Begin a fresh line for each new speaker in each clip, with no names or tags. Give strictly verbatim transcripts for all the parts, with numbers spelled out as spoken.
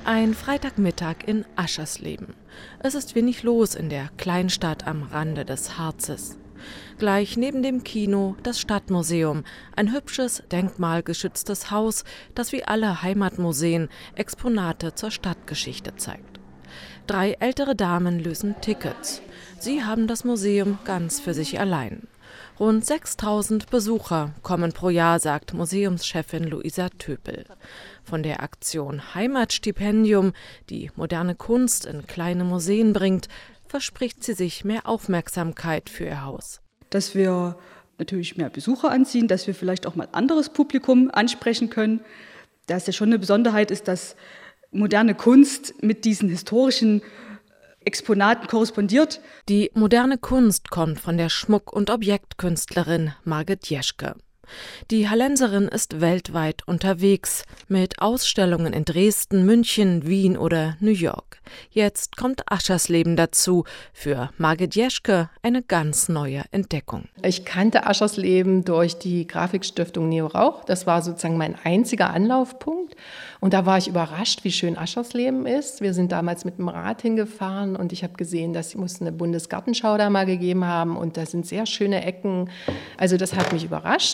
Ein Freitagmittag in Aschersleben. Es ist wenig los in der Kleinstadt am Rande des Harzes. Gleich neben dem Kino das Stadtmuseum, ein hübsches, denkmalgeschütztes Haus, das wie alle Heimatmuseen Exponate zur Stadtgeschichte zeigt. Drei ältere Damen lösen Tickets. Sie haben das Museum ganz für sich allein. Rund sechstausend Besucher kommen pro Jahr, sagt Museumschefin Luisa Töpel. Von der Aktion Heimatstipendium, die moderne Kunst in kleine Museen bringt, verspricht sie sich mehr Aufmerksamkeit für ihr Haus.
Dass wir natürlich mehr Besucher anziehen, dass wir vielleicht auch mal anderes Publikum ansprechen können. Dass ja schon eine Besonderheit ist, dass moderne Kunst mit diesen historischen Exponaten korrespondiert.
Die moderne Kunst kommt von der Schmuck- und Objektkünstlerin Margit Jeschke. Die Hallenserin ist weltweit unterwegs, mit Ausstellungen in Dresden, München, Wien oder New York. Jetzt kommt Aschersleben dazu, für Margit Jeschke eine ganz neue Entdeckung.
Ich kannte Aschersleben durch die Grafikstiftung Neo Rauch. Das war sozusagen mein einziger Anlaufpunkt. Und da war ich überrascht, wie schön Aschersleben ist. Wir sind damals mit dem Rad hingefahren und ich habe gesehen, dass sie muss eine Bundesgartenschau da mal gegeben haben. Und da sind sehr schöne Ecken. Also das hat mich überrascht.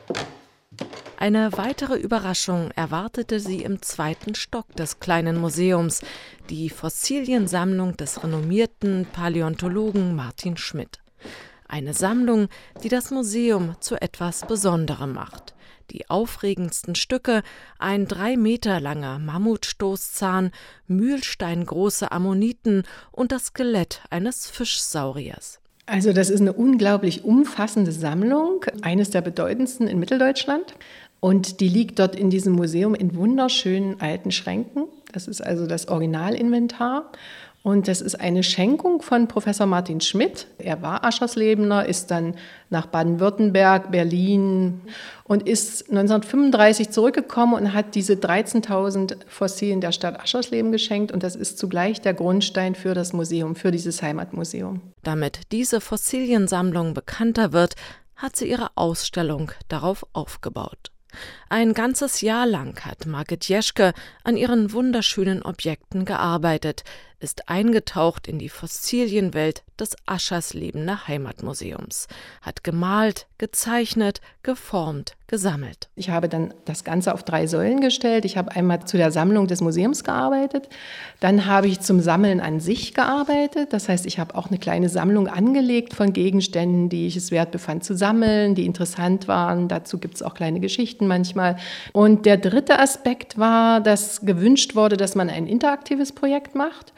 Eine weitere Überraschung erwartete sie im zweiten Stock des kleinen Museums, die Fossiliensammlung des renommierten Paläontologen Martin Schmidt. Eine Sammlung, die das Museum zu etwas Besonderem macht. Die aufregendsten Stücke, ein drei Meter langer Mammutstoßzahn, mühlsteingroße Ammoniten und das Skelett eines Fischsauriers.
Also das ist eine unglaublich umfassende Sammlung, eines der bedeutendsten in Mitteldeutschland. Und die liegt dort in diesem Museum in wunderschönen alten Schränken. Das ist also das Originalinventar. Und das ist eine Schenkung von Professor Martin Schmidt. Er war Ascherslebener, ist dann nach Baden-Württemberg, Berlin und ist neunzehnhundertfünfunddreißig zurückgekommen und hat diese dreizehntausend Fossilien der Stadt Aschersleben geschenkt. Und das ist zugleich der Grundstein für das Museum, für dieses Heimatmuseum.
Damit diese Fossiliensammlung bekannter wird, hat sie ihre Ausstellung darauf aufgebaut. Ein ganzes Jahr lang hat Margit Jeschke an ihren wunderschönen Objekten gearbeitet, ist eingetaucht in die Fossilienwelt des Ascherslebener Heimatmuseums, hat gemalt, gezeichnet, geformt, gesammelt.
Ich habe dann das Ganze auf drei Säulen gestellt. Ich habe einmal zu der Sammlung des Museums gearbeitet, dann habe ich zum Sammeln an sich gearbeitet. Das heißt, ich habe auch eine kleine Sammlung angelegt von Gegenständen, die ich es wert befand zu sammeln, die interessant waren. Dazu gibt es auch kleine Geschichten manchmal. Und der dritte Aspekt war, dass gewünscht wurde, dass man ein interaktives Projekt macht.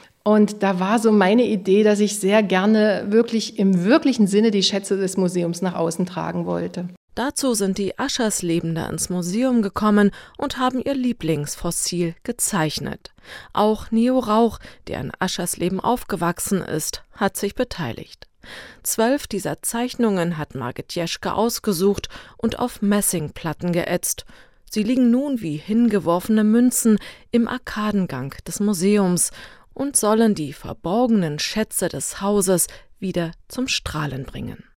Und da war so meine Idee, dass ich sehr gerne wirklich im wirklichen Sinne die Schätze des Museums nach außen tragen wollte.
Dazu sind die Ascherslebender ins Museum gekommen und haben ihr Lieblingsfossil gezeichnet. Auch Neo Rauch, der in Aschersleben aufgewachsen ist, hat sich beteiligt. Zwölf dieser Zeichnungen hat Margit Jeschke ausgesucht und auf Messingplatten geätzt. Sie liegen nun wie hingeworfene Münzen im Arkadengang des Museums und sollen die verborgenen Schätze des Hauses wieder zum Strahlen bringen.